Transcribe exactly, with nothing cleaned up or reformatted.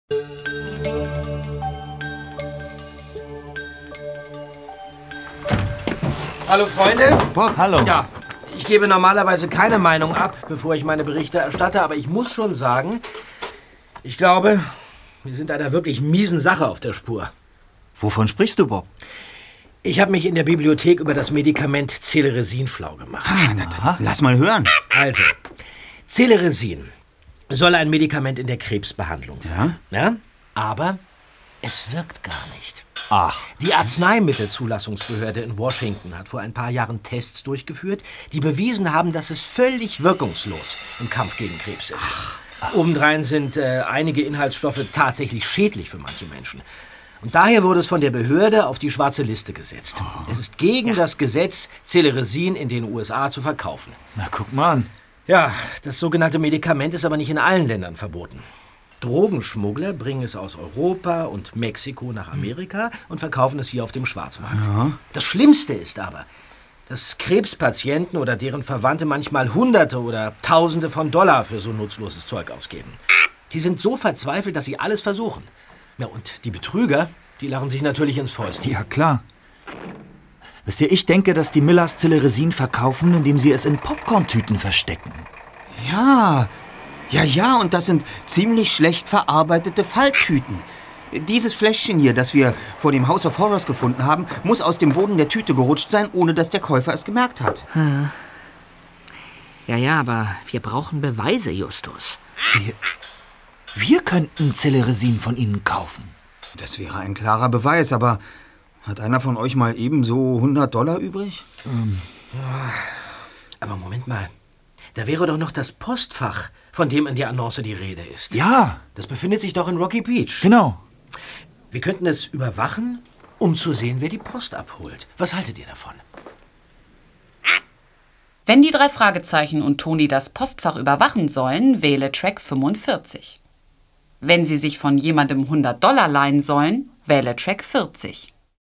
Hallo Freunde. Bob, hallo. Ja, ich gebe normalerweise keine Meinung ab, bevor ich meine Berichte erstatte, aber ich muss schon sagen, ich glaube, wir sind einer wirklich miesen Sache auf der Spur. Wovon sprichst du, Bob? Ich habe mich in der Bibliothek über das Medikament Celeresin schlau gemacht. Ah, na, lass mal hören. Also, Celeresin soll ein Medikament in der Krebsbehandlung sein. Ja? Ja? Aber es wirkt gar nicht. Ach. Die Arzneimittelzulassungsbehörde in Washington hat vor ein paar Jahren Tests durchgeführt, die bewiesen haben, dass es völlig wirkungslos im Kampf gegen Krebs ist. Ach. Obendrein sind äh, einige Inhaltsstoffe tatsächlich schädlich für manche Menschen. Und daher wurde es von der Behörde auf die schwarze Liste gesetzt. Oh. Es ist gegen ja. das Gesetz, Celeresin in den U S A zu verkaufen. Na, guck mal an. Ja, das sogenannte Medikament ist aber nicht in allen Ländern verboten. Drogenschmuggler bringen es aus Europa und Mexiko nach Amerika und verkaufen es hier auf dem Schwarzmarkt. Ja. Das Schlimmste ist aber, dass Krebspatienten oder deren Verwandte manchmal Hunderte oder Tausende von Dollar für so nutzloses Zeug ausgeben. Die sind so verzweifelt, dass sie alles versuchen. Ja, und die Betrüger, die lachen sich natürlich ins Fäustchen. Ja, klar. Wisst ihr, ich denke, dass die Millers Celeresin verkaufen, indem sie es in Popcorn-Tüten verstecken. Ja, ja, ja, und das sind ziemlich schlecht verarbeitete Falltüten. Dieses Fläschchen hier, das wir vor dem House of Horrors gefunden haben, muss aus dem Boden der Tüte gerutscht sein, ohne dass der Käufer es gemerkt hat. Hm. Ja, ja, aber wir brauchen Beweise, Justus. Wir, wir könnten Celeresin von Ihnen kaufen. Das wäre ein klarer Beweis, aber hat einer von euch mal ebenso hundert Dollar übrig? Ähm. Ja, aber Moment mal. Da wäre doch noch das Postfach, von dem in der Annonce die Rede ist. Ja. Das befindet sich doch in Rocky Beach. Genau. Wir könnten es überwachen, um zu sehen, wer die Post abholt. Was haltet ihr davon? Wenn die drei Fragezeichen und Toni das Postfach überwachen sollen, wähle Track fünfundvierzig. Wenn sie sich von jemandem hundert Dollar leihen sollen, wähle Track vierzig.